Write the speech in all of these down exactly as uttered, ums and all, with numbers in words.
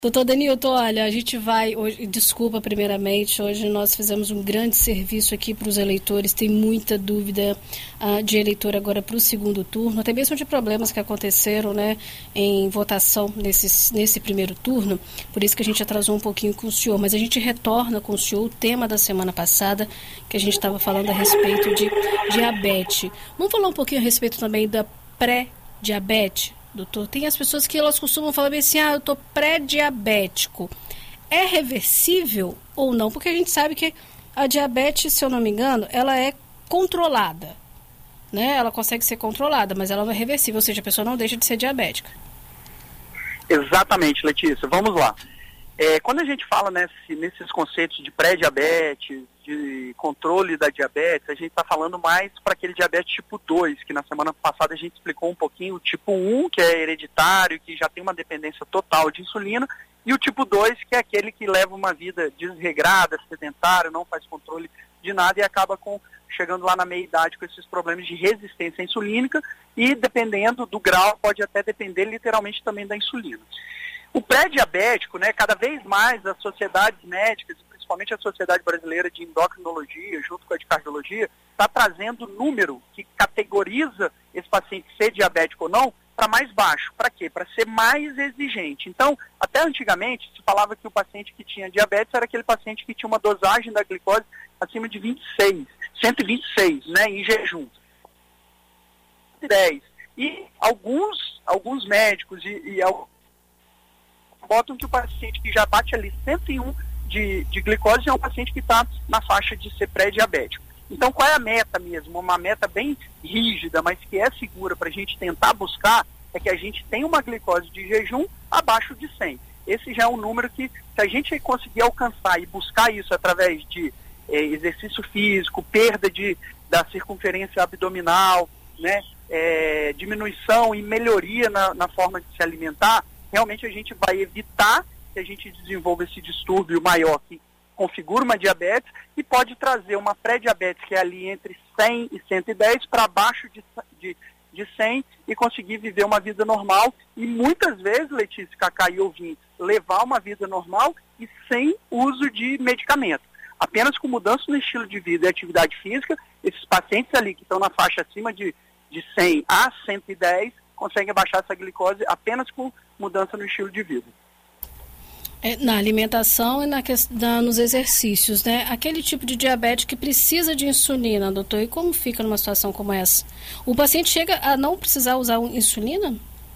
Doutor Denilton, olha, a gente vai, hoje, desculpa primeiramente, hoje nós fizemos um grande serviço aqui para os eleitores, tem muita dúvida uh, de eleitor agora para o segundo turno, até mesmo de problemas que aconteceram, né, em votação nesse, nesse primeiro turno, por isso que a gente atrasou um pouquinho com o senhor, mas a gente retorna com o senhor o tema da semana passada, que a gente estava falando a respeito de diabetes. Vamos falar um pouquinho a respeito também da pré-diabetes? Doutor, tem as pessoas que elas costumam falar bem assim, ah, eu estou pré-diabético. É reversível ou não? Porque a gente sabe que a diabetes, se eu não me engano, ela é controlada, né? Ela consegue ser controlada, mas ela não é reversível, ou seja, a pessoa não deixa de ser diabética. Exatamente, Letícia. Vamos lá. É, quando a gente fala nesse, nesses conceitos de pré-diabetes, de controle da diabetes, a gente está falando mais para aquele diabetes tipo dois, que na semana passada a gente explicou um pouquinho, o tipo um, que é hereditário, que já tem uma dependência total de insulina, e o tipo dois, que é aquele que leva uma vida desregrada, sedentária, não faz controle de nada e acaba com, chegando lá na meia-idade com esses problemas de resistência insulínica e, dependendo do grau, pode até depender literalmente também da insulina. O pré-diabético, né, cada vez mais as sociedades médicas, principalmente a Sociedade Brasileira de Endocrinologia, junto com a de Cardiologia, está trazendo número que categoriza esse paciente ser diabético ou não para mais baixo. Para quê? Para ser mais exigente. Então, até antigamente, se falava que o paciente que tinha diabetes era aquele paciente que tinha uma dosagem da glicose acima de vinte e seis, cento e vinte e seis, né, em jejum. dez. E alguns, alguns médicos e, e botam que o paciente que já bate ali cento e um de, de glicose é um paciente que está na faixa de ser pré-diabético. Então, qual é a meta mesmo? Uma meta bem rígida, mas que é segura para a gente tentar buscar, é que a gente tenha uma glicose de jejum abaixo de cem. Esse já é um número que, se a gente conseguir alcançar e buscar isso através de eh, exercício físico, perda de, da circunferência abdominal, né, eh, diminuição e melhoria na, na forma de se alimentar, realmente a gente vai evitar que a gente desenvolva esse distúrbio maior que configura uma diabetes e pode trazer uma pré-diabetes que é ali entre cem e cento e dez para baixo de, de, de cem e conseguir viver uma vida normal e muitas vezes, Letícia, Cacá e ouvintes, levar uma vida normal e sem uso de medicamento. Apenas com mudança no estilo de vida e atividade física, esses pacientes ali que estão na faixa acima de, de cem a cento e dez conseguem abaixar essa glicose apenas com mudança no estilo de vida. É, na alimentação e na, na, nos exercícios, né? Aquele tipo de diabetes que precisa de insulina, doutor, e como fica numa situação como essa? O paciente chega a não precisar usar insulina?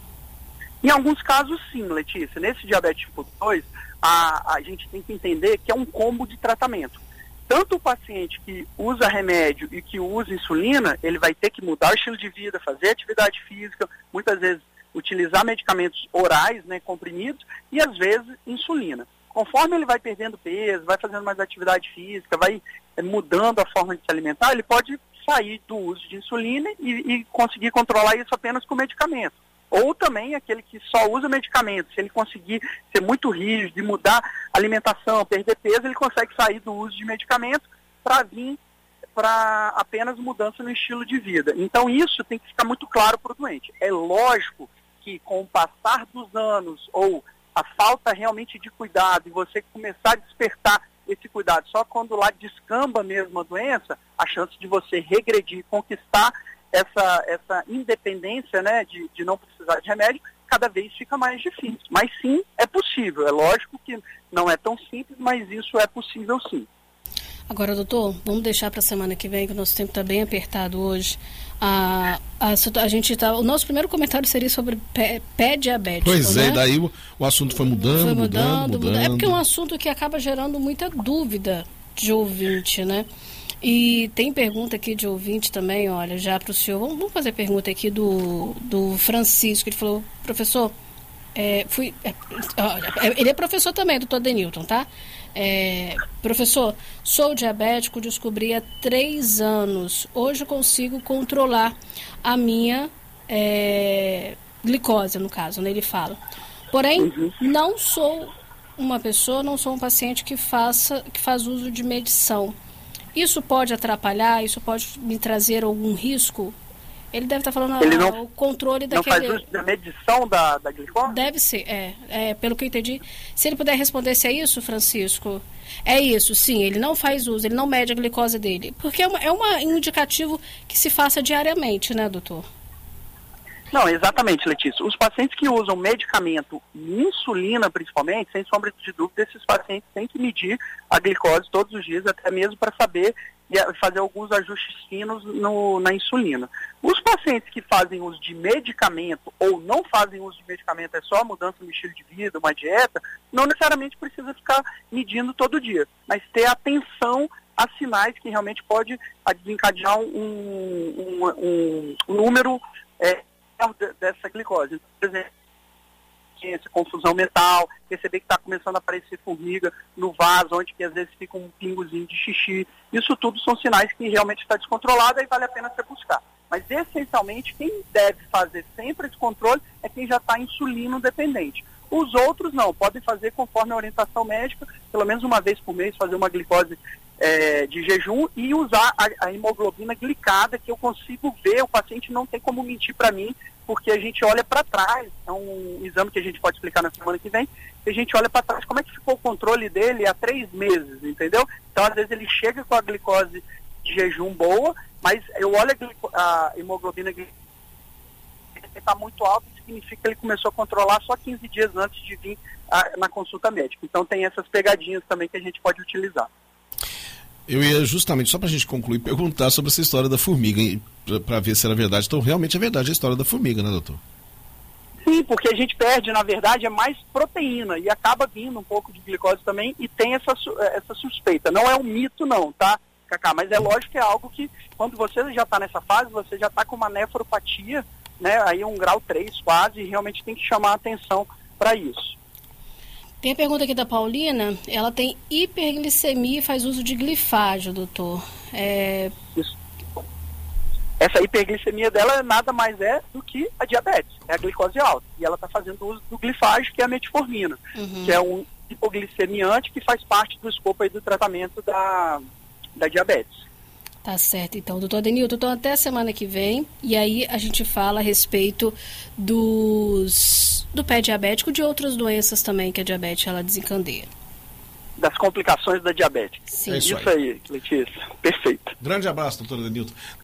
Em alguns casos, sim, Letícia. Nesse diabetes tipo dois, a, a gente tem que entender que é um combo de tratamento. Tanto o paciente que usa remédio e que usa insulina, ele vai ter que mudar o estilo de vida, fazer atividade física, muitas vezes utilizar medicamentos orais, né, comprimidos, e às vezes insulina. Conforme ele vai perdendo peso, vai fazendo mais atividade física, vai é, mudando a forma de se alimentar, ele pode sair do uso de insulina e, e conseguir controlar isso apenas com medicamento. Ou também aquele que só usa medicamentos, se ele conseguir ser muito rígido e mudar a alimentação, perder peso, ele consegue sair do uso de medicamentos para vir para apenas mudança no estilo de vida. Então isso tem que ficar muito claro para o doente. É lógico que com o passar dos anos ou a falta realmente de cuidado e você começar a despertar esse cuidado, só quando lá descamba mesmo a doença, a chance de você regredir, conquistar essa, essa independência, né, de, de não precisar de remédio, cada vez fica mais difícil. Mas sim, é possível. É lógico que não é tão simples, mas isso é possível sim. Agora, doutor, vamos deixar para a semana que vem, que o nosso tempo está bem apertado hoje. A, a, a gente tá, o nosso primeiro comentário seria sobre pé, pé diabético. Pois né? é, daí o, o assunto foi mudando, foi mudando, mudando, mudando. É porque é um assunto que acaba gerando muita dúvida de ouvinte, né? E tem pergunta aqui de ouvinte também, olha, já para o senhor. Vamos, vamos fazer pergunta aqui do, do Francisco, ele falou, professor, é, fui, é, ele é professor também, doutor Denilton, tá? É, professor, sou diabético, descobri há três anos. Hoje consigo controlar a minha é, glicose, no caso, né? Ele fala. Porém, uhum. não sou uma pessoa, não sou um paciente que, faça, que faz uso de medição. Isso pode atrapalhar? Isso pode me trazer algum risco Ele deve estar falando Ele a, não, o controle não daquele... Não faz uso da medição da, da glicose? Deve ser, é, é. Pelo que eu entendi. Se ele puder responder se é isso, Francisco. É isso, sim. Ele não faz uso, ele não mede a glicose dele. Porque é, uma, é uma, um indicativo que se faça diariamente, né, doutor? Não, exatamente, Letícia. Os pacientes que usam medicamento e insulina, principalmente, sem sombra de dúvida, esses pacientes têm que medir a glicose todos os dias, até mesmo para saber e fazer alguns ajustes finos no, na insulina. Os pacientes que fazem uso de medicamento ou não fazem uso de medicamento, é só mudança no estilo de vida, uma dieta, não necessariamente precisa ficar medindo todo dia, mas ter atenção a sinais que realmente pode desencadear um, um, um, um número é, dessa glicose. Por exemplo, essa confusão mental, perceber que está começando a aparecer formiga no vaso, onde que às vezes fica um pingozinho de xixi. Isso tudo são sinais que realmente está descontrolado e vale a pena você buscar. Mas, essencialmente, quem deve fazer sempre esse controle é quem já está insulino dependente. Os outros não, podem fazer conforme a orientação médica, pelo menos uma vez por mês, fazer uma glicose é, de jejum e usar a, a hemoglobina glicada, que eu consigo ver, o paciente não tem como mentir para mim, porque a gente olha para trás, é um exame que a gente pode explicar na semana que vem, que a gente olha para trás como é que ficou o controle dele há três meses, entendeu? Então, às vezes, ele chega com a glicose de jejum boa, mas eu olho a, a hemoglobina glicada, está muito alto, significa que ele começou a controlar só quinze dias antes de vir a, na consulta médica. Então, tem essas pegadinhas também que a gente pode utilizar. Eu ia justamente, só para a gente concluir, perguntar sobre essa história da formiga, para ver se era verdade. Então, realmente é verdade a história da formiga, né, doutor? Sim, porque a gente perde, na verdade, é mais proteína e acaba vindo um pouco de glicose também e tem essa, essa suspeita. Não é um mito não, tá, Cacá? Mas é lógico que é algo que, quando você já está nessa fase, você já está com uma nefropatia, né, aí um grau três quase, e realmente tem que chamar a atenção para isso. Tem a pergunta aqui da Paulina, ela tem hiperglicemia e faz uso de glifágio, doutor. É... Isso. Essa hiperglicemia dela nada mais é do que a diabetes, é a glicose alta. E ela está fazendo uso do glifágio, que é a metformina, uhum. que é um hipoglicemiante que faz parte do escopo aí do tratamento da, da diabetes. Tá certo, então, doutor Adenilton, então até a semana que vem, e aí a gente fala a respeito dos, do pé diabético, de outras doenças também que a diabetes ela desencadeia. Das complicações da diabetes. Sim. É isso, isso aí, aí Letícia. Perfeito. Grande abraço, doutor Adenilton.